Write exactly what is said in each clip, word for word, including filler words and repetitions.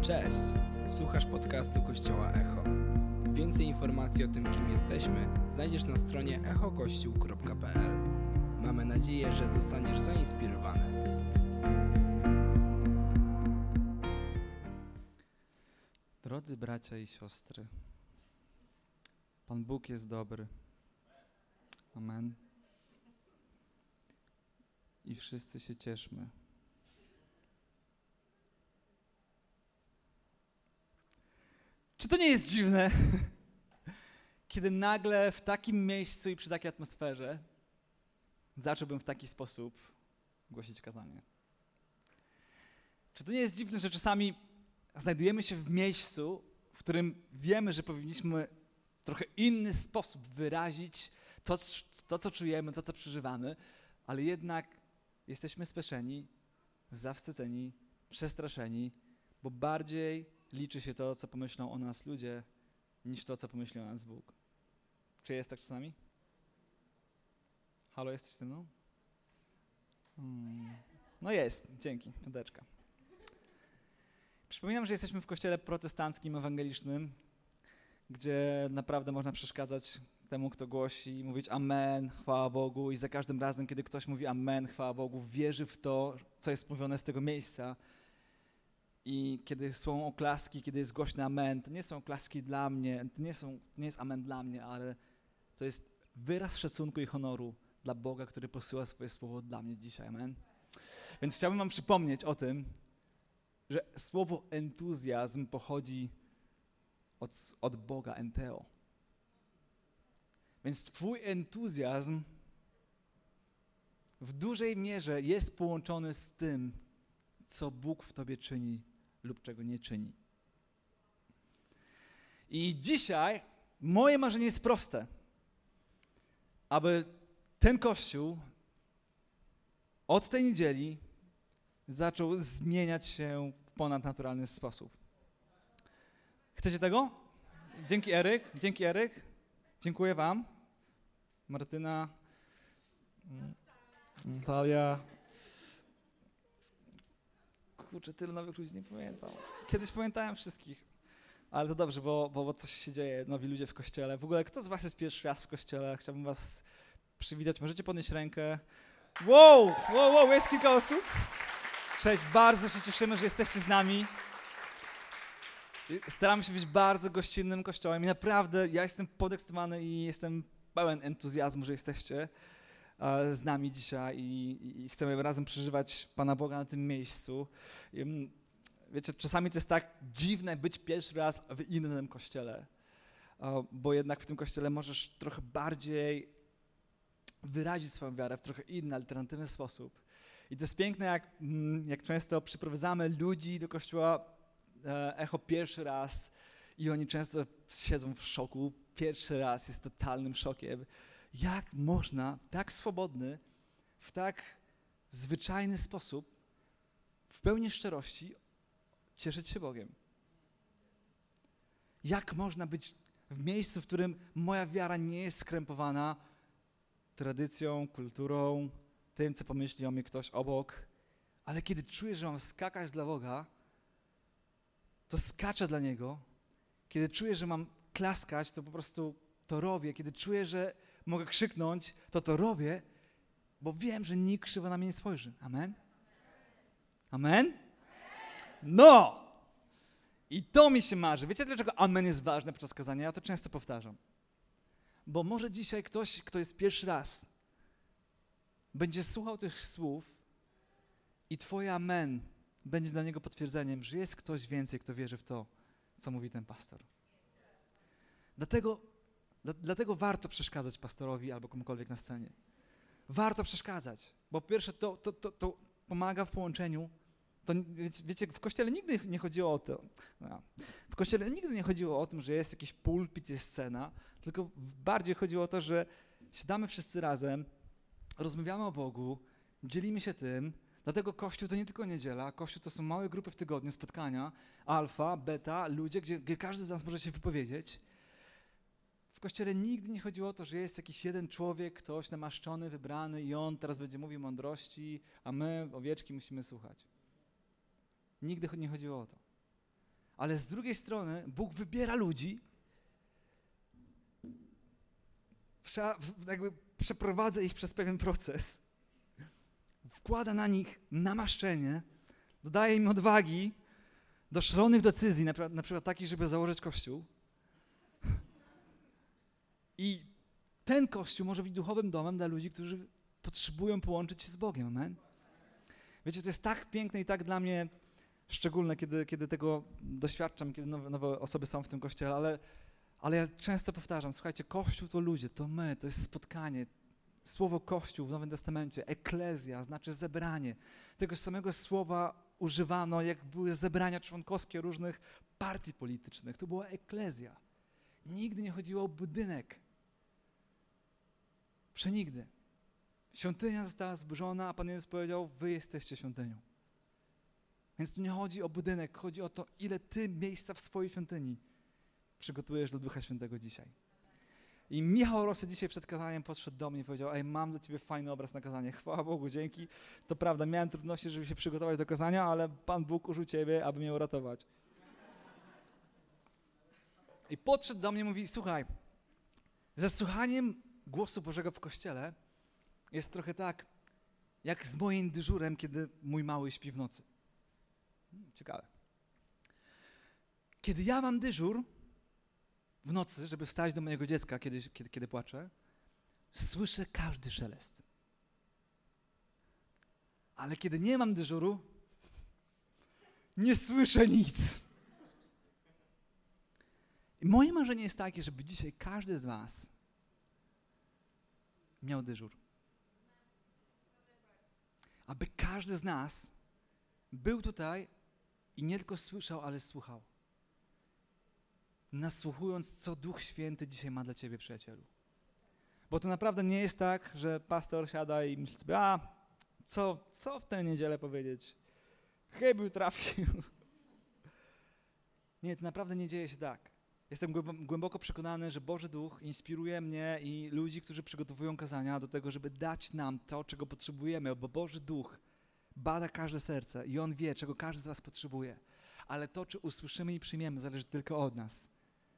Cześć! Słuchasz podcastu Kościoła Echo. Więcej informacji o tym, kim jesteśmy, znajdziesz na stronie echo kościół kropka p l. Mamy nadzieję, że zostaniesz zainspirowany. Drodzy bracia i siostry, Pan Bóg jest dobry. Amen. I wszyscy się cieszmy. Czy to nie jest dziwne, kiedy nagle w takim miejscu i przy takiej atmosferze zacząłbym w taki sposób głosić kazanie? Czy to nie jest dziwne, że czasami znajdujemy się w miejscu, w którym wiemy, że powinniśmy w trochę inny sposób wyrazić to, to co czujemy, to, co przeżywamy, ale jednak jesteśmy speszeni, zawstydzeni, przestraszeni, bo bardziej liczy się to, co pomyślą o nas ludzie, niż to, co pomyśli o nas Bóg. Czy jest tak czasami? Halo, jesteś ze mną? Hmm. No jest, dzięki, piąteczka. Przypominam, że jesteśmy w kościele protestanckim, ewangelicznym, gdzie naprawdę można przeszkadzać temu, kto głosi, mówić amen, chwała Bogu, i za każdym razem, kiedy ktoś mówi amen, chwała Bogu, wierzy w to, co jest mówione z tego miejsca. I kiedy są oklaski, kiedy jest głośny amen, to nie są oklaski dla mnie, to nie, są, to nie jest amen dla mnie, ale to jest wyraz szacunku i honoru dla Boga, który posyła swoje słowo dla mnie dzisiaj, amen. Więc chciałbym wam przypomnieć o tym, że słowo entuzjazm pochodzi od, od Boga, enteo. Więc twój entuzjazm w dużej mierze jest połączony z tym, co Bóg w tobie czyni lub czego nie czyni. I dzisiaj moje marzenie jest proste, aby ten Kościół od tej niedzieli zaczął zmieniać się w ponadnaturalny sposób. Chcecie tego? Dzięki Eryk, dzięki Eryk. Dziękuję wam. Martyna, Natalia. Kurczę, tylu nowych ludzi nie pamiętam. Kiedyś pamiętałem wszystkich, ale to dobrze, bo, bo, bo coś się dzieje, nowi ludzie w kościele. W ogóle kto z was jest pierwszy raz w kościele? Chciałbym was przywitać. Możecie podnieść rękę. Wow, wow, wow, jest kilka osób. Cześć, bardzo się cieszymy, że jesteście z nami. Staramy się być bardzo gościnnym kościołem i naprawdę ja jestem podekscytowany i jestem pełen entuzjazmu, że jesteście z nami dzisiaj i, i chcemy razem przeżywać Pana Boga na tym miejscu. I, wiecie, czasami to jest tak dziwne być pierwszy raz w innym kościele, bo jednak w tym kościele możesz trochę bardziej wyrazić swoją wiarę w trochę inny, alternatywny sposób. I to jest piękne, jak, jak często przyprowadzamy ludzi do kościoła Echo pierwszy raz i oni często siedzą w szoku. Pierwszy raz jest totalnym szokiem. Jak można w tak swobodny, w tak zwyczajny sposób, w pełni szczerości cieszyć się Bogiem? Jak można być w miejscu, w którym moja wiara nie jest skrępowana tradycją, kulturą, tym, co pomyśli o mnie ktoś obok, ale kiedy czuję, że mam skakać dla Boga, to skaczę dla Niego. Kiedy czuję, że mam klaskać, to po prostu to robię. Kiedy czuję, że mogę krzyknąć, to to robię, bo wiem, że nikt krzywo na mnie nie spojrzy. Amen? Amen? No! I to mi się marzy. Wiecie, dlaczego amen jest ważne podczas kazania? Ja to często powtarzam. Bo może dzisiaj ktoś, kto jest pierwszy raz, będzie słuchał tych słów i twoje amen będzie dla niego potwierdzeniem, że jest ktoś więcej, kto wierzy w to, co mówi ten pastor. Dlatego Dlatego warto przeszkadzać pastorowi albo komukolwiek na scenie. Warto przeszkadzać, bo po pierwsze to, to, to, to pomaga w połączeniu. To, wiecie, w Kościele nigdy nie chodziło o to, no, w Kościele nigdy nie chodziło o tym, że jest jakiś pulpit, jest scena, tylko bardziej chodziło o to, że siadamy wszyscy razem, rozmawiamy o Bogu, dzielimy się tym. Dlatego Kościół to nie tylko niedziela, Kościół to są małe grupy w tygodniu, spotkania, alfa, beta, ludzie, gdzie, gdzie każdy z nas może się wypowiedzieć. W Kościele nigdy nie chodziło o to, że jest jakiś jeden człowiek, ktoś namaszczony, wybrany i on teraz będzie mówił mądrości, a my, owieczki, musimy słuchać. Nigdy nie chodziło o to. Ale z drugiej strony Bóg wybiera ludzi, jakby przeprowadza ich przez pewien proces, wkłada na nich namaszczenie, dodaje im odwagi do szalonych decyzji, na, na przykład takich, żeby założyć kościół. I ten kościół może być duchowym domem dla ludzi, którzy potrzebują połączyć się z Bogiem. Amen? Wiecie, to jest tak piękne i tak dla mnie szczególne, kiedy, kiedy tego doświadczam, kiedy nowe, nowe osoby są w tym kościele, ale, ale ja często powtarzam, słuchajcie, Kościół to ludzie, to my, to jest spotkanie. Słowo Kościół w Nowym Testamencie, eklezja, znaczy zebranie. Tego samego słowa używano, jak były zebrania członkowskie różnych partii politycznych. To była eklezja. Nigdy nie chodziło o budynek. Przenigdy. Świątynia została zburzona, a Pan Jezus powiedział, wy jesteście świątynią. Więc tu nie chodzi o budynek, chodzi o to, ile ty miejsca w swojej świątyni przygotujesz do Ducha Świętego dzisiaj. I Michał Rosy dzisiaj przed kazaniem podszedł do mnie i powiedział, ej, mam dla ciebie fajny obraz na kazanie. Chwała Bogu, dzięki. To prawda, miałem trudności, żeby się przygotować do kazania, ale Pan Bóg użył ciebie, aby mnie uratować. I podszedł do mnie i mówi, słuchaj, ze słuchaniem głosu Bożego w kościele jest trochę tak, jak z moim dyżurem, kiedy mój mały śpi w nocy. Hmm, ciekawe. Kiedy ja mam dyżur w nocy, żeby wstać do mojego dziecka, kiedy, kiedy, kiedy płacze, słyszę każdy szelest. Ale kiedy nie mam dyżuru, nie słyszę nic. I moje marzenie jest takie, żeby dzisiaj każdy z was miał dyżur. Aby każdy z nas był tutaj i nie tylko słyszał, ale słuchał. Nasłuchując, co Duch Święty dzisiaj ma dla ciebie, przyjacielu. Bo to naprawdę nie jest tak, że pastor siada i myśli sobie, a co, co w tę niedzielę powiedzieć? Chybił trafił. Nie, to naprawdę nie dzieje się tak. Jestem głęboko przekonany, że Boży Duch inspiruje mnie i ludzi, którzy przygotowują kazania do tego, żeby dać nam to, czego potrzebujemy, bo Boży Duch bada każde serce i On wie, czego każdy z was potrzebuje. Ale to, czy usłyszymy i przyjmiemy, zależy tylko od nas.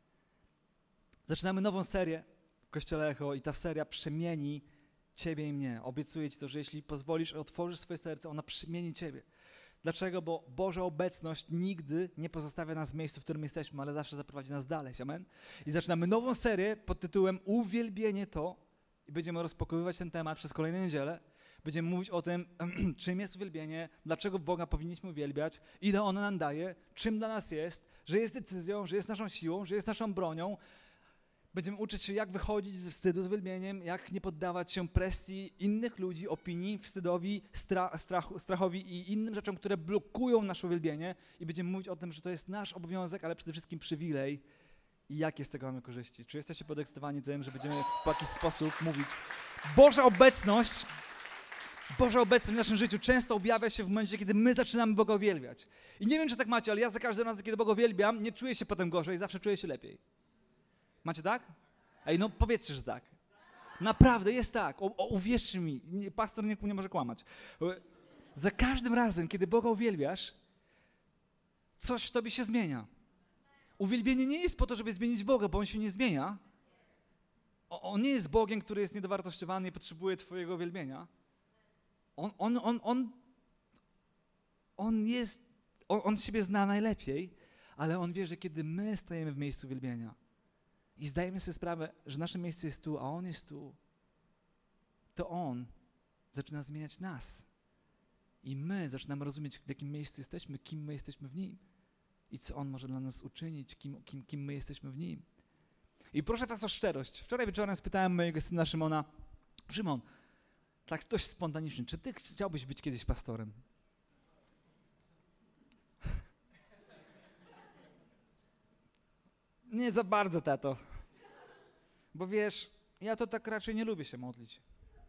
Zaczynamy nową serię w Kościele Echo i ta seria przemieni ciebie i mnie. Obiecuję ci to, że jeśli pozwolisz, otworzysz swoje serce, ona przemieni ciebie. Dlaczego? Bo Boża obecność nigdy nie pozostawia nas w miejscu, w którym jesteśmy, ale zawsze zaprowadzi nas dalej. Amen? I zaczynamy nową serię pod tytułem Uwielbienie to i będziemy rozpakowywać ten temat przez kolejne niedziele. Będziemy mówić o tym, czym jest uwielbienie, dlaczego Boga powinniśmy uwielbiać, ile ono nam daje, czym dla nas jest, że jest decyzją, że jest naszą siłą, że jest naszą bronią. Będziemy uczyć się, jak wychodzić ze wstydu z uwielbieniem, jak nie poddawać się presji innych ludzi, opinii, wstydowi, stra- strachu, strachowi i innym rzeczom, które blokują nasze uwielbienie. I będziemy mówić o tym, że to jest nasz obowiązek, ale przede wszystkim przywilej i jakie z tego mamy korzyści. Czy jesteście podekscytowani tym, że będziemy w jakiś sposób mówić? Boża obecność, Boża obecność w naszym życiu często objawia się w momencie, kiedy my zaczynamy Boga uwielbiać. I nie wiem, czy tak macie, ale ja za każdym razem, kiedy Boga uwielbiam, nie czuję się potem gorzej, zawsze czuję się lepiej. Macie tak? Ej, no powiedzcie, że tak. Naprawdę jest tak. O, o, uwierzcie mi, nie, pastor nie, nie może kłamać. Za każdym razem, kiedy Boga uwielbiasz, coś w tobie się zmienia. Uwielbienie nie jest po to, żeby zmienić Boga, bo On się nie zmienia. O, on nie jest Bogiem, który jest niedowartościowany i potrzebuje twojego uwielbienia. On, on, on, on, on jest, on, on siebie zna najlepiej, ale On wie, że kiedy my stajemy w miejscu uwielbienia, i zdajemy sobie sprawę, że nasze miejsce jest tu, a On jest tu, to On zaczyna zmieniać nas. I my zaczynamy rozumieć, w jakim miejscu jesteśmy, kim my jesteśmy w Nim. I co On może dla nas uczynić, kim, kim, kim my jesteśmy w Nim. I proszę was o szczerość. Wczoraj wieczorem spytałem mojego syna Szymona, Szymon, tak dość spontanicznie, czy ty chciałbyś być kiedyś pastorem? Nie za bardzo, tato. Bo wiesz, ja to tak raczej nie lubię się modlić.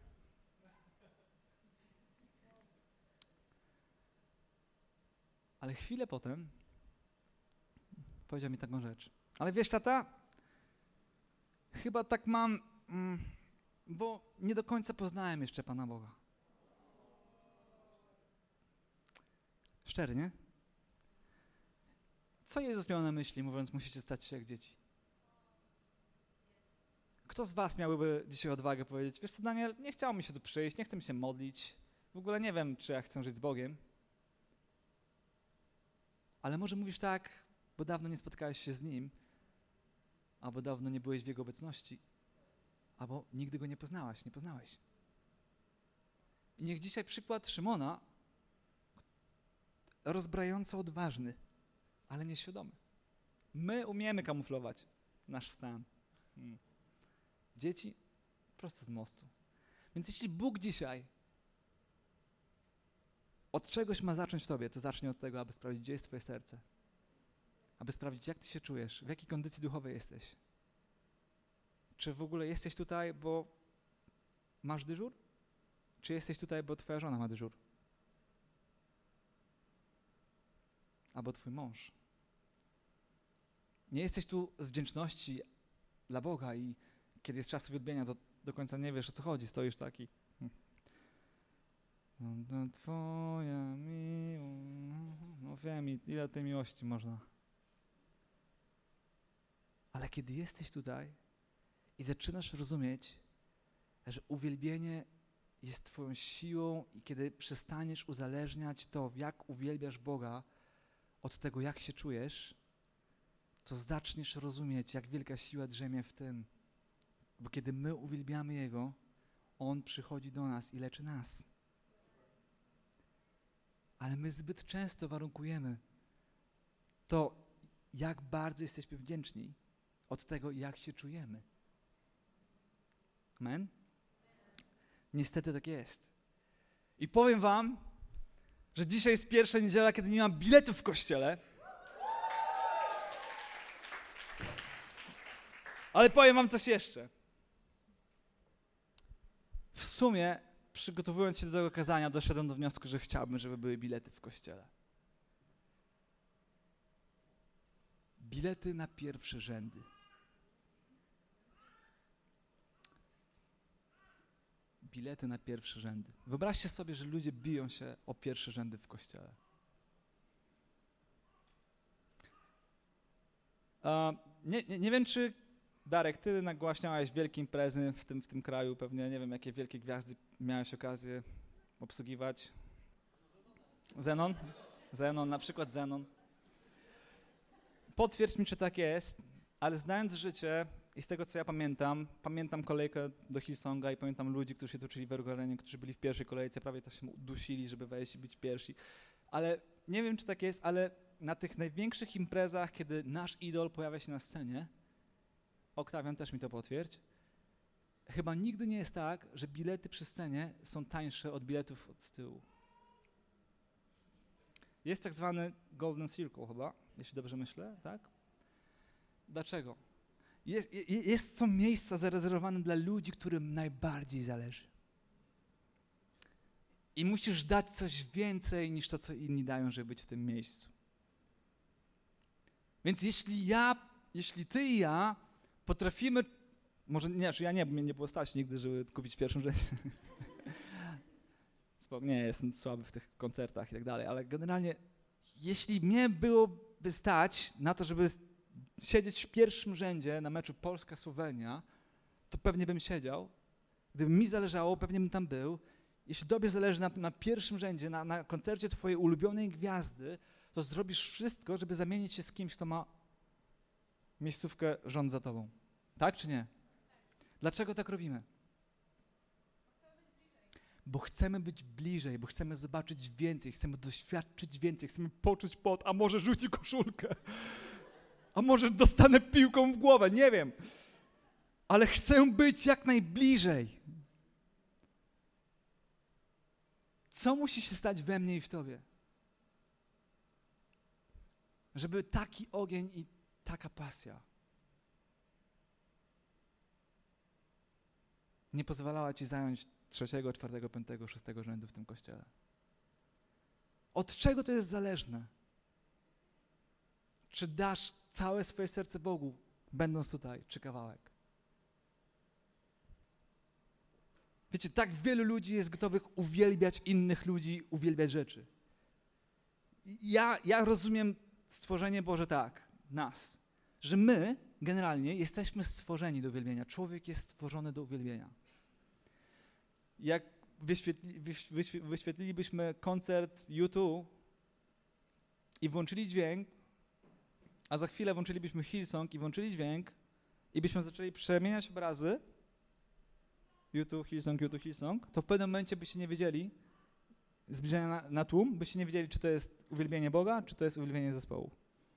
Ale chwilę potem powiedział mi taką rzecz. Ale wiesz, tata, chyba tak mam, mm, bo nie do końca poznałem jeszcze Pana Boga. Szczery, nie? Co Jezus miał na myśli, mówiąc, musicie stać się jak dzieci? Kto z was miałby dzisiaj odwagę powiedzieć, wiesz co, Daniel, nie chciało mi się tu przyjść, nie chcę mi się modlić, w ogóle nie wiem, czy ja chcę żyć z Bogiem. Ale może mówisz tak, bo dawno nie spotkałeś się z Nim, albo dawno nie byłeś w Jego obecności, albo nigdy Go nie poznałaś, nie poznałeś. I niech dzisiaj przykład Szymona, rozbrajająco odważny, ale nieświadomy. My umiemy kamuflować nasz stan. Hmm. Dzieci prosto z mostu. Więc jeśli Bóg dzisiaj od czegoś ma zacząć w tobie, to zacznij od tego, aby sprawdzić, gdzie jest twoje serce. Aby sprawdzić, jak ty się czujesz, w jakiej kondycji duchowej jesteś. Czy w ogóle jesteś tutaj, bo masz dyżur? Czy jesteś tutaj, bo twoja żona ma dyżur? Albo twój mąż. Nie jesteś tu z wdzięczności dla Boga i kiedy jest czas uwielbienia, to do końca nie wiesz, o co chodzi. Stoisz taki. No, twoja miłość. No wiem, ile tej miłości można. Ale kiedy jesteś tutaj i zaczynasz rozumieć, że uwielbienie jest twoją siłą i kiedy przestaniesz uzależniać to, jak uwielbiasz Boga od tego, jak się czujesz, to zaczniesz rozumieć, jak wielka siła drzemie w tym. Bo kiedy my uwielbiamy Jego, On przychodzi do nas i leczy nas. Ale my zbyt często warunkujemy to, jak bardzo jesteśmy wdzięczni od tego, jak się czujemy. Amen? Niestety tak jest. I powiem wam, że dzisiaj jest pierwsza niedziela, kiedy nie mam biletów w kościele. Ale powiem wam coś jeszcze. W sumie, przygotowując się do tego kazania, doszedłem do wniosku, że chciałbym, żeby były bilety w kościele. Bilety na pierwsze rzędy. Bilety na pierwsze rzędy. Wyobraźcie sobie, że ludzie biją się o pierwsze rzędy w kościele. Uh, nie, nie, nie wiem, czy Darek, ty nagłaśniałeś wielkie imprezy w tym, w tym kraju, pewnie nie wiem, jakie wielkie gwiazdy miałeś okazję obsługiwać. Zenon? Zenon, na przykład Zenon. Potwierdź mi, czy tak jest, ale znając życie i z tego, co ja pamiętam, pamiętam kolejkę do Hillsonga i pamiętam ludzi, którzy się tu uczyli w Erugolenie, którzy byli w pierwszej kolejce, prawie to się dusili, żeby wejść i być pierwsi. Ale nie wiem, czy tak jest, ale na tych największych imprezach, kiedy nasz idol pojawia się na scenie, Oktawian, też mi to potwierdź, chyba nigdy nie jest tak, że bilety przy scenie są tańsze od biletów od z tyłu. Jest tak zwany Golden Circle chyba, jeśli dobrze myślę, tak? Dlaczego? Jest, jest są miejsca zarezerwowane dla ludzi, którym najbardziej zależy. I musisz dać coś więcej niż to, co inni dają, żeby być w tym miejscu. Więc jeśli ja, jeśli ty i ja potrafimy, może nie, czy ja nie, bo mnie nie było stać nigdy, żeby kupić pierwszą rzecz. Nie, jestem słaby w tych koncertach i tak dalej, ale generalnie, jeśli mnie byłoby stać na to, żeby siedzieć w pierwszym rzędzie na meczu Polska-Słowenia, to pewnie bym siedział. Gdyby mi zależało, pewnie bym tam był. Jeśli tobie zależy na, na pierwszym rzędzie, na, na koncercie twojej ulubionej gwiazdy, to zrobisz wszystko, żeby zamienić się z kimś, kto ma miejscówkę rząd za tobą. Tak czy nie? Dlaczego tak robimy? Bo chcemy być bliżej, bo chcemy zobaczyć więcej, chcemy doświadczyć więcej, chcemy poczuć pot, a może rzuci koszulkę, a może dostanę piłką w głowę, nie wiem. Ale chcę być jak najbliżej. Co musi się stać we mnie i w tobie? Żeby taki ogień i taka pasja nie pozwalała ci zająć trzeciego, czwartego, piątego, szóstego rzędu w tym kościele. Od czego to jest zależne? Czy dasz całe swoje serce Bogu, będąc tutaj, czy kawałek? Wiecie, tak wielu ludzi jest gotowych uwielbiać innych ludzi, uwielbiać rzeczy. Ja, ja rozumiem stworzenie Boże tak, nas, że my generalnie jesteśmy stworzeni do uwielbienia. Człowiek jest stworzony do uwielbienia. Jak wyświetli, wyświetli, wyświetlilibyśmy koncert U dwa i włączyli dźwięk, a za chwilę włączylibyśmy Hillsong i włączyli dźwięk i byśmy zaczęli przemieniać obrazy U dwa, Hillsong, U dwa, Hillsong, to w pewnym momencie byście nie wiedzieli, zbliżenia na, na tłum, byście nie wiedzieli, czy to jest uwielbienie Boga, czy to jest uwielbienie zespołu.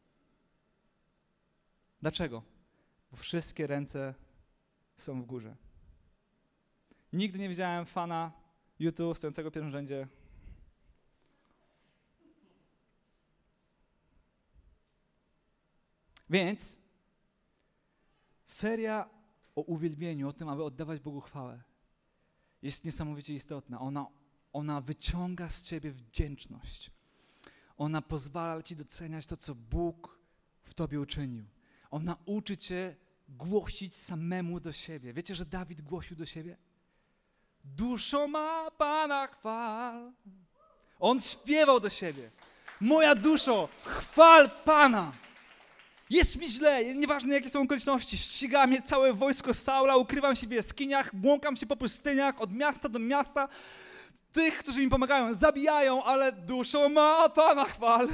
Dlaczego? Bo wszystkie ręce są w górze. Nigdy nie widziałem fana U dwa stojącego w pierwszym rzędzie. Więc seria o uwielbieniu, o tym, aby oddawać Bogu chwałę, jest niesamowicie istotna. Ona, ona wyciąga z ciebie wdzięczność. Ona pozwala ci doceniać to, co Bóg w tobie uczynił. Ona uczy cię głosić samemu do siebie. Wiecie, że Dawid głosił do siebie? Duszo ma Pana chwal. On śpiewał do siebie. Moja duszo, chwal Pana. Jest mi źle, nieważne jakie są okoliczności, ściga mnie całe wojsko Saula, ukrywam się w jaskiniach, błąkam się po pustyniach, od miasta do miasta. Tych, którzy mi pomagają, zabijają, ale duszą ma Pana chwal.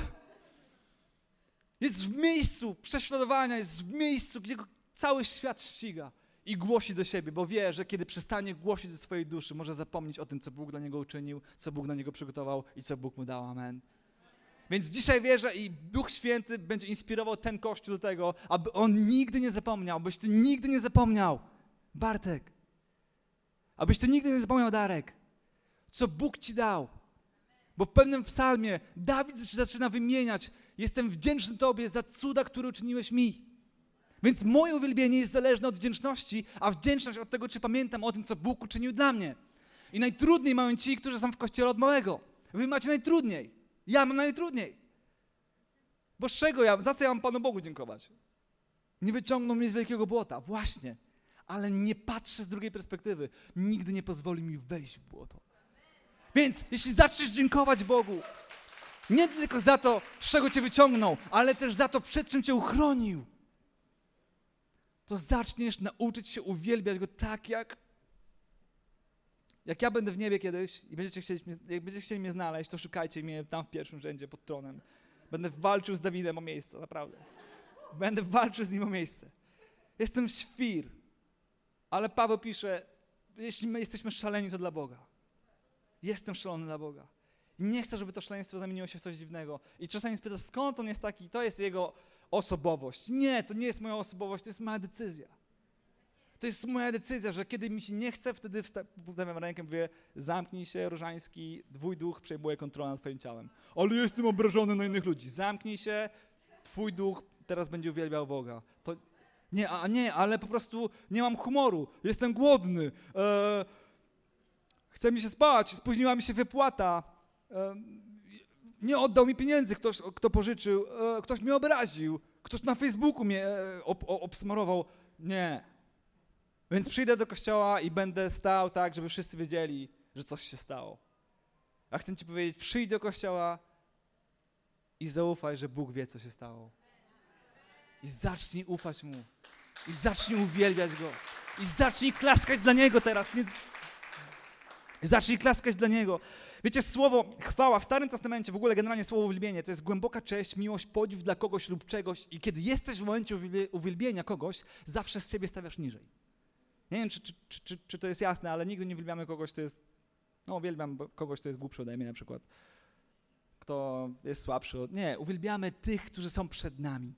Jest w miejscu prześladowania, jest w miejscu, gdzie go cały świat ściga i głosi do siebie, bo wie, że kiedy przestanie głosić do swojej duszy, może zapomnieć o tym, co Bóg dla niego uczynił, co Bóg dla niego przygotował i co Bóg mu dał. Amen. Więc dzisiaj wierzę i Duch Święty będzie inspirował ten Kościół do tego, aby on nigdy nie zapomniał, abyś ty nigdy nie zapomniał, Bartek, abyś ty nigdy nie zapomniał, Darek, co Bóg ci dał. Bo w pewnym psalmie Dawid zaczyna wymieniać: jestem wdzięczny Tobie za cuda, które uczyniłeś mi. Więc moje uwielbienie jest zależne od wdzięczności, a wdzięczność od tego, czy pamiętam o tym, co Bóg uczynił dla mnie. I najtrudniej mają ci, którzy są w Kościele od małego. Wy macie najtrudniej. Ja mam najtrudniej. Bo z czego ja, za co ja mam Panu Bogu dziękować? Nie wyciągnął mnie z wielkiego błota. Właśnie. Ale nie patrzę z drugiej perspektywy. Nigdy nie pozwoli mi wejść w błoto. Więc jeśli zaczniesz dziękować Bogu, nie tylko za to, z czego cię wyciągnął, ale też za to, przed czym cię uchronił, to zaczniesz nauczyć się uwielbiać Go tak, jak jak ja będę w niebie kiedyś i będziecie chcieli, jak będziecie chcieli mnie znaleźć, to szukajcie mnie tam w pierwszym rzędzie pod tronem. Będę walczył z Dawidem o miejsce, naprawdę. Będę walczył z nim o miejsce. Jestem świr, ale Paweł pisze, jeśli my jesteśmy szaleni, to dla Boga. Jestem szalony dla Boga. I nie chcę, żeby to szaleństwo zamieniło się w coś dziwnego. I czasami spytasz, skąd on jest taki, to jest jego osobowość. Nie, to nie jest moja osobowość, to jest moja decyzja. To jest moja decyzja, że kiedy mi się nie chce, wtedy wstawiam rękę i mówię: zamknij się, Różański, twój duch przejmuje kontrolę nad twoim ciałem. Ale jestem obrażony na innych ludzi. Zamknij się, twój duch teraz będzie uwielbiał Boga. To nie, a nie, ale po prostu nie mam humoru, jestem głodny, e, chce mi się spać, spóźniła mi się wypłata, e, nie oddał mi pieniędzy ktoś, kto pożyczył, e, ktoś mnie obraził, ktoś na Facebooku mnie e, ob, obsmarował. Nie. Więc przyjdę do kościoła i będę stał tak, żeby wszyscy wiedzieli, że coś się stało. A chcę ci powiedzieć, przyjdź do kościoła i zaufaj, że Bóg wie, co się stało. I zacznij ufać Mu. I zacznij uwielbiać Go. I zacznij klaskać dla Niego teraz. Nie... Zacznij klaskać dla Niego. Wiecie, słowo chwała w Starym Testamencie, w ogóle generalnie słowo uwielbienie, to jest głęboka cześć, miłość, podziw dla kogoś lub czegoś. I kiedy jesteś w momencie uwielbienia kogoś, zawsze z siebie stawiasz niżej. Nie wiem, czy, czy, czy, czy to jest jasne, ale nigdy nie uwielbiamy kogoś, kto jest, no uwielbiam kogoś, kto jest głupszy ode mnie na przykład, kto jest słabszy od, nie, uwielbiamy tych, którzy są przed nami.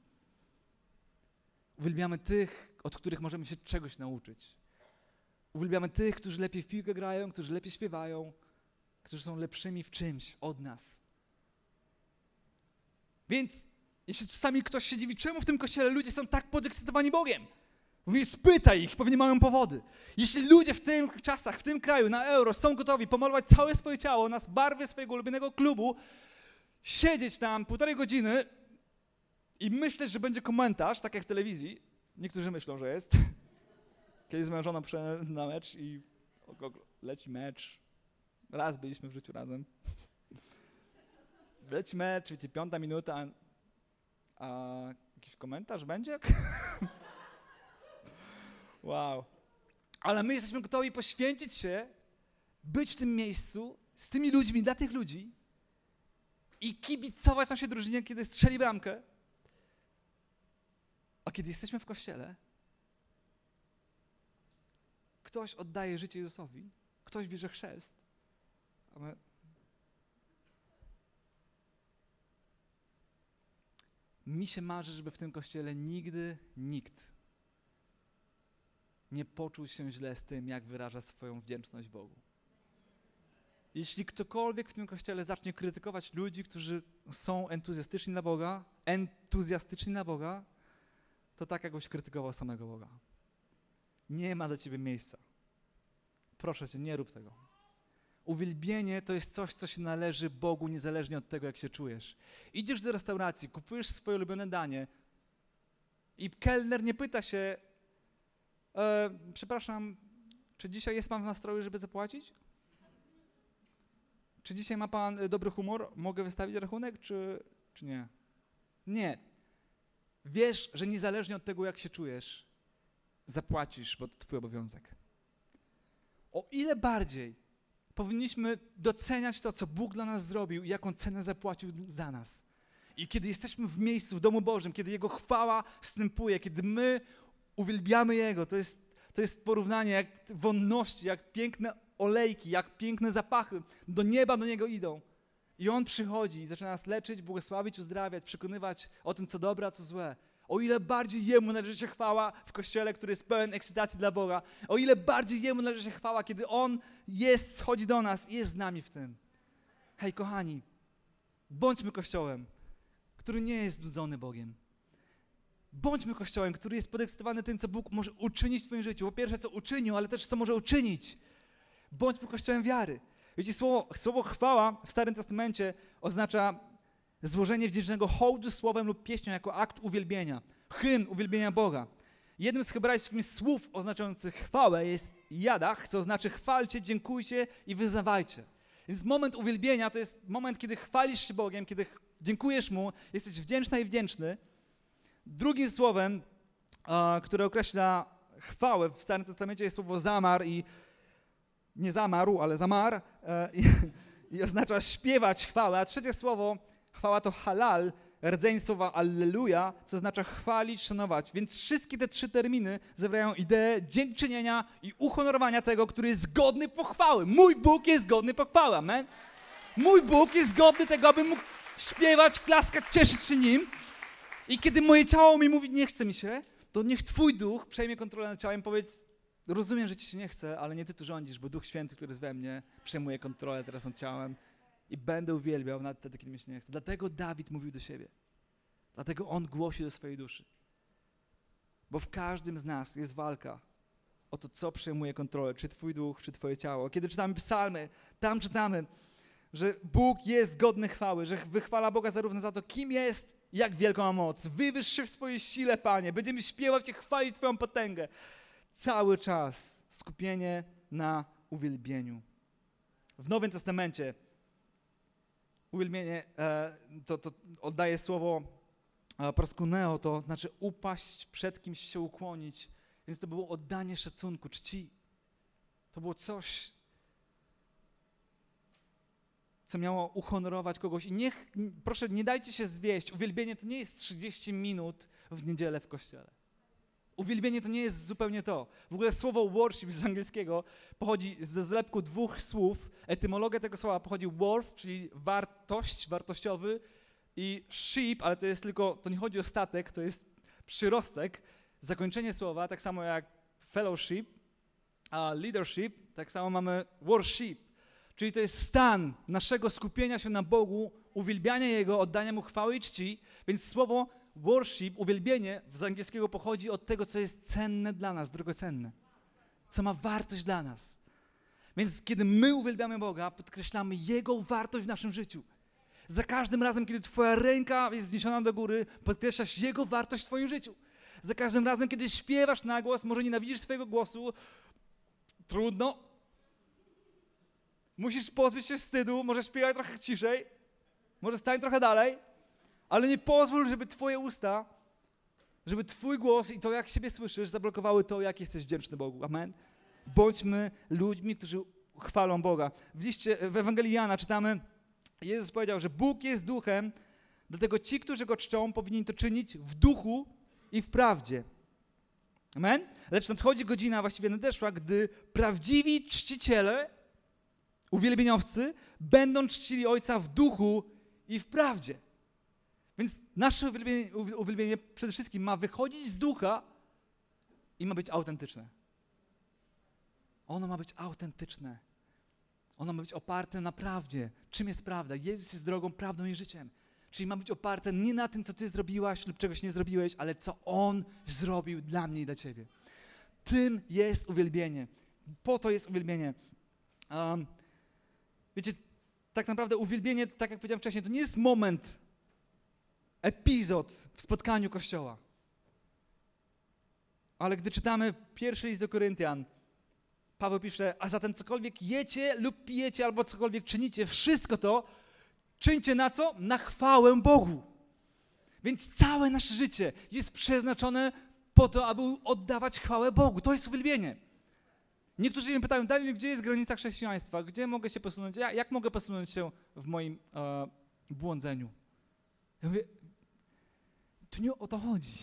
Uwielbiamy tych, od których możemy się czegoś nauczyć. Uwielbiamy tych, którzy lepiej w piłkę grają, którzy lepiej śpiewają, którzy są lepszymi w czymś od nas. Więc jeśli czasami ktoś się dziwi, czemu w tym kościele ludzie są tak podekscytowani Bogiem, mówię, spytaj ich, pewnie mają powody. Jeśli ludzie w tych czasach, w tym kraju, na euro są gotowi pomalować całe swoje ciało na barwy swojego ulubionego klubu, siedzieć tam półtorej godziny i myśleć, że będzie komentarz, tak jak w telewizji, niektórzy myślą, że jest. Kiedyś z moją żoną przyszedłem na mecz i leci mecz. Raz byliśmy w życiu razem. Leci mecz, wiecie, piąta minuta. A jakiś komentarz będzie? Wow. Ale my jesteśmy gotowi poświęcić się, być w tym miejscu, z tymi ludźmi, dla tych ludzi i kibicować naszej drużynie, kiedy strzeli bramkę. A kiedy jesteśmy w kościele, ktoś oddaje życie Jezusowi, ktoś bierze chrzest, a my... Mi się marzy, żeby w tym kościele nigdy nikt nie poczuł się źle z tym, jak wyraża swoją wdzięczność Bogu. Jeśli ktokolwiek w tym kościele zacznie krytykować ludzi, którzy są entuzjastyczni dla Boga, entuzjastyczni dla Boga, to tak jakbyś krytykował samego Boga. Nie ma dla ciebie miejsca. Proszę cię, nie rób tego. Uwielbienie to jest coś, co się należy Bogu niezależnie od tego, jak się czujesz. Idziesz do restauracji, kupujesz swoje ulubione danie i kelner nie pyta się, e, przepraszam, czy dzisiaj jest pan w nastroju, żeby zapłacić? Czy dzisiaj ma pan dobry humor? Mogę wystawić rachunek, czy, czy nie? Nie. Wiesz, że niezależnie od tego, jak się czujesz, zapłacisz, bo to twój obowiązek. O ile bardziej powinniśmy doceniać to, co Bóg dla nas zrobił i jaką cenę zapłacił za nas. I kiedy jesteśmy w miejscu, w domu Bożym, kiedy Jego chwała wstępuje, kiedy my uwielbiamy Jego, to jest, to jest porównanie jak wonności, jak piękne olejki, jak piękne zapachy do nieba do Niego idą. I On przychodzi i zaczyna nas leczyć, błogosławić, uzdrawiać, przekonywać o tym, co dobre, a co złe. O ile bardziej Jemu należy się chwała w Kościele, który jest pełen ekscytacji dla Boga, o ile bardziej Jemu należy się chwała, kiedy On jest, schodzi do nas i jest z nami w tym. Hej, kochani, bądźmy Kościołem, który nie jest znudzony Bogiem. Bądźmy Kościołem, który jest podekscytowany tym, co Bóg może uczynić w twoim życiu. Po pierwsze, co uczynił, ale też co może uczynić. Bądźmy Kościołem wiary. Wiecie, słowo, słowo chwała w Starym Testamencie oznacza złożenie wdzięcznego hołdu słowem lub pieśnią jako akt uwielbienia, hymn uwielbienia Boga. Jednym z hebrajskich słów oznaczających chwałę jest jadach, co znaczy chwalcie, dziękujcie i wyznawajcie. Więc moment uwielbienia to jest moment, kiedy chwalisz się Bogiem, kiedy dziękujesz Mu, jesteś wdzięczna i wdzięczny. Drugim słowem, uh, które określa chwałę w Starym Testamencie jest słowo zamar i nie zamarł, ale zamar uh, i, i oznacza śpiewać chwałę. A trzecie słowo chwała to halal, rdzeń słowa alleluja, co oznacza chwalić, szanować. Więc wszystkie te trzy terminy zawierają ideę dziękczynienia i uhonorowania tego, który jest godny pochwały. Mój Bóg jest godny pochwały, amen? Mój Bóg jest godny tego, aby mógł śpiewać, klaskać, cieszyć się Nim. I kiedy moje ciało mi mówi, nie chce mi się, to niech Twój duch przejmie kontrolę nad ciałem i powiedz, rozumiem, że Ci się nie chce, ale nie Ty tu rządzisz, bo Duch Święty, który jest we mnie, przejmuje kontrolę teraz nad ciałem. I będę uwielbiał nawet wtedy, kiedy mi się nie chce. Dlatego Dawid mówił do siebie. Dlatego on głosił do swojej duszy. Bo w każdym z nas jest walka o to, co przejmuje kontrolę. Czy twój duch, czy twoje ciało. Kiedy czytamy psalmy, tam czytamy, że Bóg jest godny chwały, że wychwala Boga zarówno za to, kim jest, jak wielką ma moc. Wywyższ się w swojej sile, Panie. Będziemy śpiewać i chwalić Twoją potęgę. Cały czas skupienie na uwielbieniu. W Nowym Testamencie uwielbienie, e, to, to oddaje słowo e, proskuneo, to znaczy upaść, przed kimś się ukłonić. Więc to było oddanie szacunku, czci. To było coś, co miało uhonorować kogoś. I niech, proszę, nie dajcie się zwieść. Uwielbienie to nie jest trzydzieści minut w niedzielę w kościele. Uwielbienie to nie jest zupełnie to. W ogóle słowo worship z angielskiego pochodzi ze zlepku dwóch słów. Etymologia tego słowa pochodzi worth, czyli wartość, wartościowy, i sheep, ale to jest tylko, to nie chodzi o statek, to jest przyrostek. Zakończenie słowa, tak samo jak fellowship, a leadership, tak samo mamy worship. Czyli to jest stan naszego skupienia się na Bogu, uwielbiania Jego, oddania Mu chwały i czci. Więc słowo worship, uwielbienie z angielskiego pochodzi od tego, co jest cenne dla nas, drogocenne. Co ma wartość dla nas. Więc kiedy my uwielbiamy Boga, podkreślamy Jego wartość w naszym życiu. Za każdym razem, kiedy twoja ręka jest wzniesiona do góry, podkreślasz Jego wartość w twoim życiu. Za każdym razem, kiedy śpiewasz na głos, może nienawidzisz swojego głosu, trudno. Musisz pozbyć się wstydu, może śpiewać trochę ciszej, może stań trochę dalej, Ale nie pozwól, żeby twoje usta, żeby twój głos i to, jak siebie słyszysz, zablokowały to, jak jesteś wdzięczny Bogu. Amen? Bądźmy ludźmi, którzy chwalą Boga. W liście, w Ewangelii Jana czytamy, Jezus powiedział, że Bóg jest duchem, dlatego ci, którzy go czczą, powinni to czynić w duchu i w prawdzie. Amen? Lecz nadchodzi godzina, właściwie nadeszła, gdy prawdziwi czciciele, uwielbieniowcy, będą czcili Ojca w duchu i w prawdzie. Więc nasze uwielbienie, uwielbienie przede wszystkim ma wychodzić z ducha i ma być autentyczne. Ono ma być autentyczne. Ono ma być oparte na prawdzie. Czym jest prawda? Jezus jest drogą, prawdą i życiem. Czyli ma być oparte nie na tym, co ty zrobiłaś lub czegoś nie zrobiłeś, ale co On zrobił dla mnie i dla ciebie. Tym jest uwielbienie. Po to jest uwielbienie. Um, wiecie, tak naprawdę uwielbienie, tak jak powiedziałem wcześniej, to nie jest moment, epizod w spotkaniu Kościoła. Ale gdy czytamy pierwszy list do Koryntian, Paweł pisze, a zatem cokolwiek jecie lub pijecie albo cokolwiek czynicie, wszystko to czyńcie na co? Na chwałę Bogu. Więc całe nasze życie jest przeznaczone po to, aby oddawać chwałę Bogu. To jest uwielbienie. Niektórzy mnie pytają, Daniel, gdzie jest granica chrześcijaństwa? Gdzie mogę się posunąć? Ja, jak mogę posunąć się w moim e, błądzeniu? Ja mówię, tu nie o to chodzi.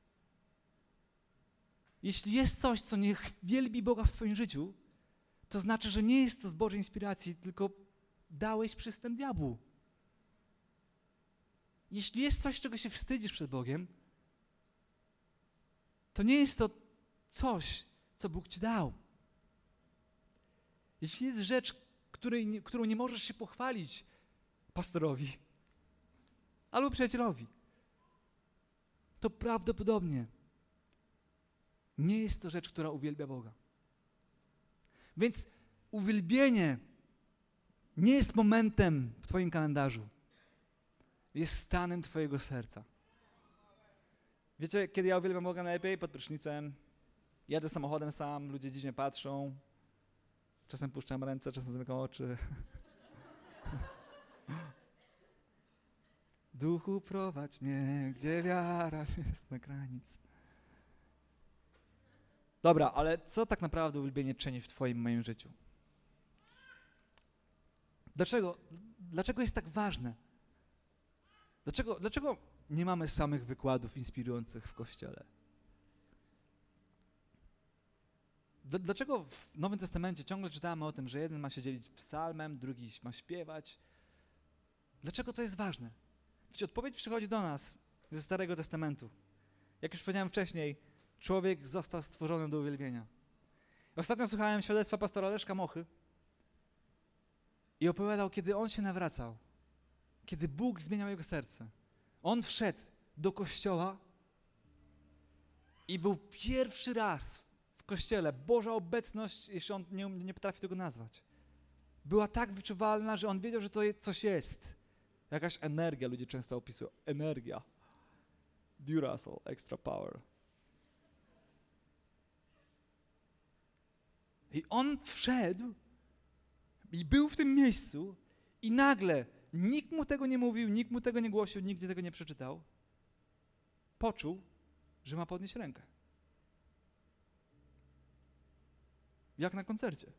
Jeśli jest coś, co nie wielbi Boga w twoim życiu, to znaczy, że nie jest to z Bożej inspiracji, tylko dałeś przystęp diabłu. Jeśli jest coś, czego się wstydzisz przed Bogiem, to nie jest to coś, co Bóg ci dał. Jeśli jest rzecz, której, którą nie możesz się pochwalić pastorowi albo przyjacielowi, to prawdopodobnie nie jest to rzecz, która uwielbia Boga. Więc uwielbienie nie jest momentem w twoim kalendarzu. Jest stanem twojego serca. Wiecie, kiedy ja uwielbiam Boga najlepiej? Pod prysznicem. Jadę samochodem sam, ludzie dziwnie patrzą. Czasem puszczam ręce, czasem zamykam oczy. Duchu, prowadź mnie, gdzie wiara jest na granicy. Dobra, ale co tak naprawdę uwielbienie czyni w twoim, moim życiu? Dlaczego? Dlaczego jest tak ważne? Dlaczego, dlaczego nie mamy samych wykładów inspirujących w Kościele? Dlaczego w Nowym Testamencie ciągle czytamy o tym, że jeden ma się dzielić psalmem, drugi ma śpiewać? Dlaczego to jest ważne? Wiecie, odpowiedź przychodzi do nas ze Starego Testamentu. Jak już powiedziałem wcześniej, człowiek został stworzony do uwielbienia. Ostatnio słuchałem świadectwa pastora Leszka Mochy i opowiadał, kiedy on się nawracał, kiedy Bóg zmieniał jego serce. On wszedł do kościoła i był pierwszy raz w kościele. Boża obecność, jeśli on nie, nie potrafi tego nazwać, była tak wyczuwalna, że on wiedział, że to coś jest. Jakaś energia, ludzie często opisują. Energia. Duracell, extra power. I on wszedł i był w tym miejscu i nagle nikt mu tego nie mówił, nikt mu tego nie głosił, nigdy tego nie przeczytał. Poczuł, że ma podnieść rękę. Jak na koncercie.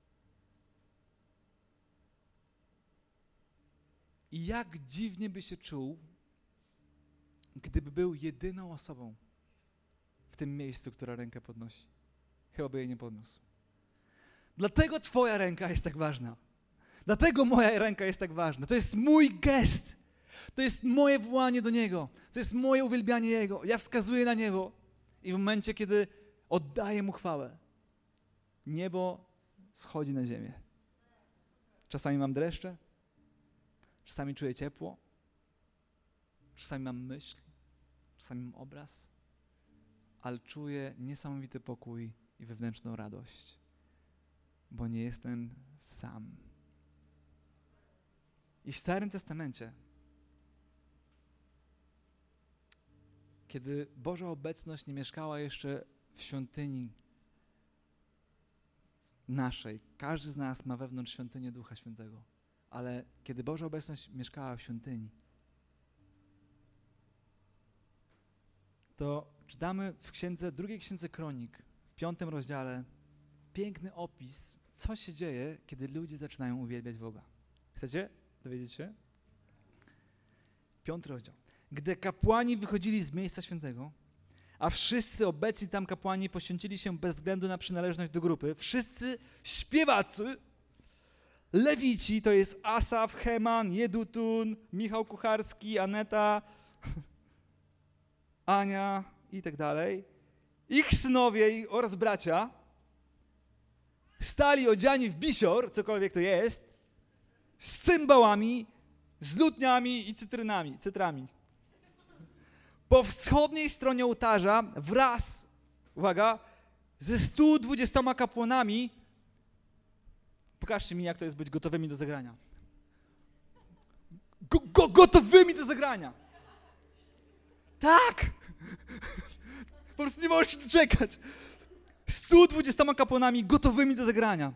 I jak dziwnie by się czuł, gdyby był jedyną osobą w tym miejscu, która rękę podnosi. Chyba by jej nie podniósł. Dlatego twoja ręka jest tak ważna. Dlatego moja ręka jest tak ważna. To jest mój gest. To jest moje wołanie do Niego. To jest moje uwielbianie Jego. Ja wskazuję na Niego. I w momencie, kiedy oddaję Mu chwałę, niebo schodzi na ziemię. Czasami mam dreszcze, czasami czuję ciepło, czasami mam myśl, czasami mam obraz, ale czuję niesamowity pokój i wewnętrzną radość, bo nie jestem sam. I w Starym Testamencie, kiedy Boża obecność nie mieszkała jeszcze w świątyni naszej, każdy z nas ma wewnątrz świątynię Ducha Świętego, ale kiedy Boża obecność mieszkała w świątyni, to czytamy w księdze, drugiej księdze Kronik, w piątym rozdziale, piękny opis, co się dzieje, kiedy ludzie zaczynają uwielbiać Boga. Chcecie dowiedzieć się? Piąty rozdział. Gdy kapłani wychodzili z miejsca świętego, a wszyscy obecni tam kapłani poświęcili się bez względu na przynależność do grupy, wszyscy śpiewacy, lewici, to jest Asaf, Heman, Jedutun, Michał Kucharski, Aneta, Ania i tak dalej, ich synowie oraz bracia, stali odziani w bisior, cokolwiek to jest, z cymbałami, z lutniami i cytrynami, cytrami. Po wschodniej stronie ołtarza wraz, uwaga, ze stu dwudziestoma kapłanami, pokażcie mi, jak to jest być gotowymi do zagrania. Go, go, gotowymi do zagrania. Tak! Po prostu nie możesz się doczekać. stu dwudziestoma kapłanami gotowymi do zagrania.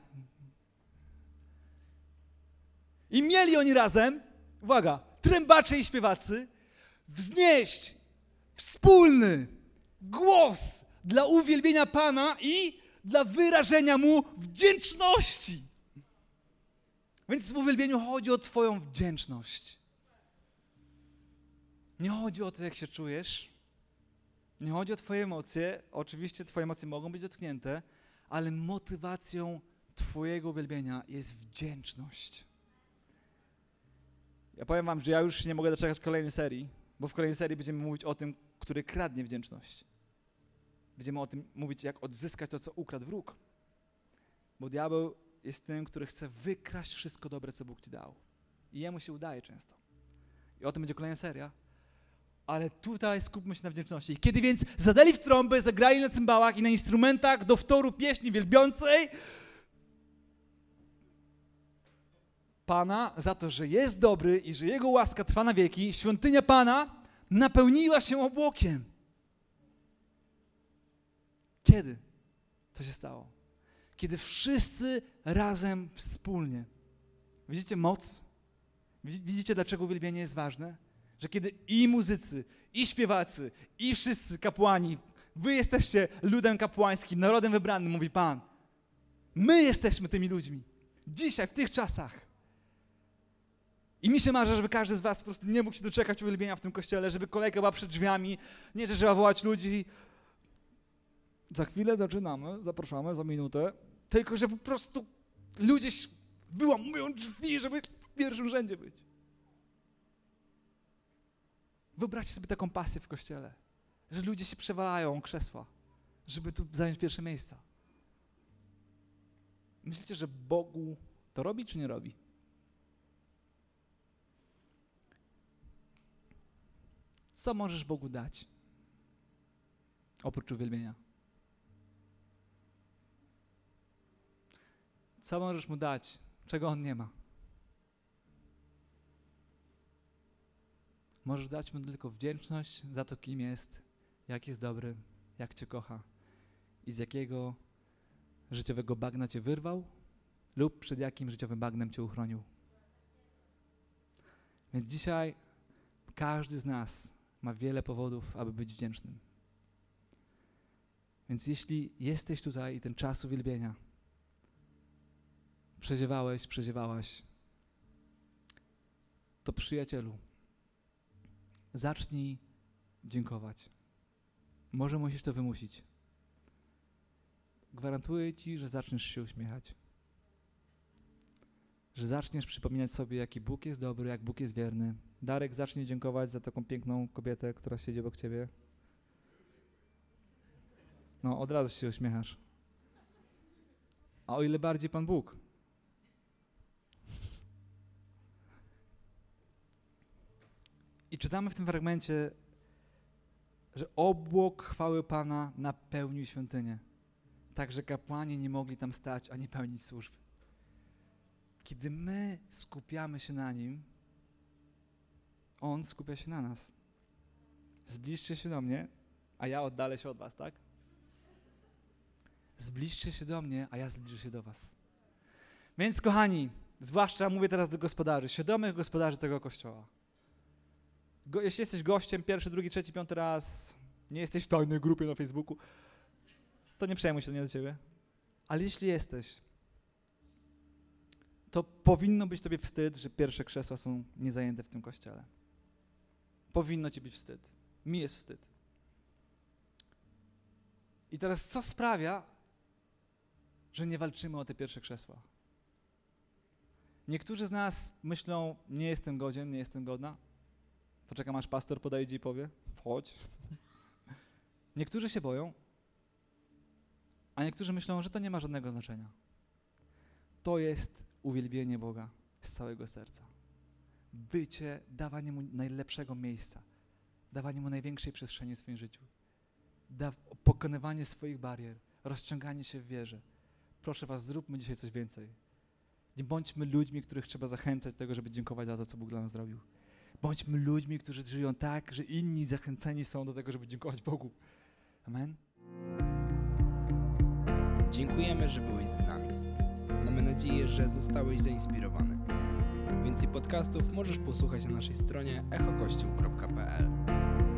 I mieli oni razem, uwaga, trębacze i śpiewacy, wznieść wspólny głos dla uwielbienia Pana i dla wyrażenia Mu wdzięczności. Więc w uwielbieniu chodzi o twoją wdzięczność. Nie chodzi o to, jak się czujesz. Nie chodzi o twoje emocje. Oczywiście twoje emocje mogą być dotknięte, ale motywacją twojego uwielbienia jest wdzięczność. Ja powiem wam, że ja już nie mogę doczekać kolejnej serii, bo w kolejnej serii będziemy mówić o tym, który kradnie wdzięczność. Będziemy o tym mówić, jak odzyskać to, co ukradł wróg. Bo diabeł jest tym, który chce wykraść wszystko dobre, co Bóg ci dał. I jemu się udaje często. I o tym będzie kolejna seria. Ale tutaj skupmy się na wdzięczności. Kiedy więc zadali w trąby, zagrali na cymbałach i na instrumentach do wtoru pieśni wielbiącej Pana za to, że jest dobry i że Jego łaska trwa na wieki, świątynia Pana napełniła się obłokiem. Kiedy to się stało? Kiedy wszyscy razem wspólnie. Widzicie moc? Widzicie, dlaczego uwielbienie jest ważne? Że kiedy i muzycy, i śpiewacy, i wszyscy kapłani, wy jesteście ludem kapłańskim, narodem wybranym, mówi Pan. My jesteśmy tymi ludźmi. Dzisiaj, w tych czasach. I mi się marzy, żeby każdy z was po prostu nie mógł się doczekać uwielbienia w tym kościele, żeby kolejka była przed drzwiami, nie, że trzeba wołać ludzi. Za chwilę zaczynamy, zapraszamy za minutę, tylko że po prostu ludzie wyłamują drzwi, żeby w pierwszym rzędzie być. Wyobraźcie sobie taką pasję w kościele, że ludzie się przewalają o krzesła, żeby tu zająć pierwsze miejsca. Myślicie, że Bogu to robi, czy nie robi? Co możesz Bogu dać oprócz uwielbienia? Co możesz Mu dać, czego On nie ma? Możesz dać Mu tylko wdzięczność za to, kim jest, jak jest dobry, jak Cię kocha i z jakiego życiowego bagna Cię wyrwał lub przed jakim życiowym bagnem Cię uchronił. Więc dzisiaj każdy z nas ma wiele powodów, aby być wdzięcznym. Więc jeśli jesteś tutaj i ten czas uwielbienia przeziewałeś, przeziewałaś, to przyjacielu, zacznij dziękować. Może musisz to wymusić. Gwarantuję ci, że zaczniesz się uśmiechać. Że zaczniesz przypominać sobie, jaki Bóg jest dobry, jak Bóg jest wierny. Darek zacznie dziękować za taką piękną kobietę, która siedzi obok ciebie. No, od razu się uśmiechasz. A o ile bardziej Pan Bóg. I czytamy w tym fragmencie, że obłok chwały Pana napełnił świątynię. Tak, że kapłani nie mogli tam stać ani pełnić służb. Kiedy my skupiamy się na Nim, On skupia się na nas. Zbliżcie się do mnie, a ja oddalę się od was, tak? Zbliżcie się do mnie, a ja zbliżę się do was. Więc kochani, zwłaszcza mówię teraz do gospodarzy, świadomych gospodarzy tego kościoła. Go, jeśli jesteś gościem pierwszy, drugi, trzeci, piąty raz, nie jesteś w tajnej grupie na Facebooku, to nie przejmuj się, to nie do ciebie. Ale jeśli jesteś, to powinno być tobie wstyd, że pierwsze krzesła są niezajęte w tym kościele. Powinno ci być wstyd. Mi jest wstyd. I teraz co sprawia, że nie walczymy o te pierwsze krzesła? Niektórzy z nas myślą, nie jestem godzien, nie jestem godna. Poczekam, aż pastor podejdzie i powie, wchodź. Niektórzy się boją, a niektórzy myślą, że to nie ma żadnego znaczenia. To jest uwielbienie Boga z całego serca. Bycie, dawanie Mu najlepszego miejsca, dawanie Mu największej przestrzeni w swoim życiu, da- pokonywanie swoich barier, rozciąganie się w wierze. Proszę was, zróbmy dzisiaj coś więcej. Nie bądźmy ludźmi, których trzeba zachęcać do tego, żeby dziękować za to, co Bóg dla nas zrobił. Bądźmy ludźmi, którzy żyją tak, że inni zachęceni są do tego, żeby dziękować Bogu. Amen. Dziękujemy, że byłeś z nami. Mamy nadzieję, że zostałeś zainspirowany. Więcej podcastów możesz posłuchać na naszej stronie echo kościół kropka p l.